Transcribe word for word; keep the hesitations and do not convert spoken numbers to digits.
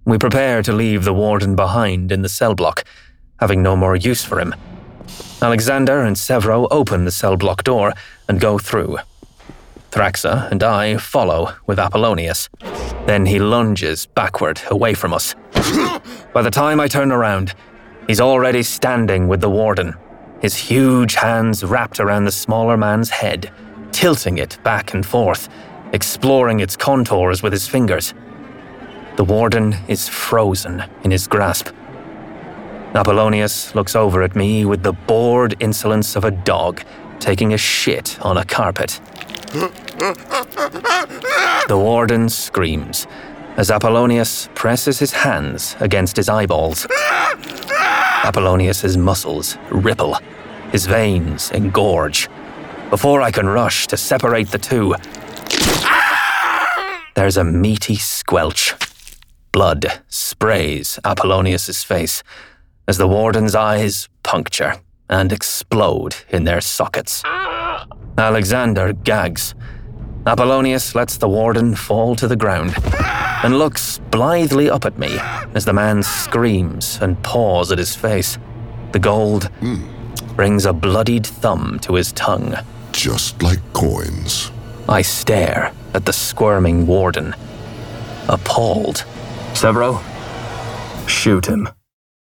We prepare to leave the warden behind in the cell block, having no more use for him. Alexander and Severo open the cell block door and go through. Thraxa and I follow with Apollonius. Then he lunges backward away from us. By the time I turn around, he's already standing with the warden, his huge hands wrapped around the smaller man's head, tilting it back and forth, exploring its contours with his fingers. The warden is frozen in his grasp. Apollonius looks over at me with the bored insolence of a dog taking a shit on a carpet. The warden screams as Apollonius presses his hands against his eyeballs. Apollonius's muscles ripple, his veins engorge. Before I can rush to separate the two, there's a meaty squelch. Blood sprays Apollonius's face as the warden's eyes puncture and explode in their sockets. Alexander gags. Apollonius lets the warden fall to the ground and looks blithely up at me as the man screams and paws at his face. The gold brings a bloodied thumb to his tongue. Just like coins. I stare at the squirming warden, appalled. Severo, shoot him.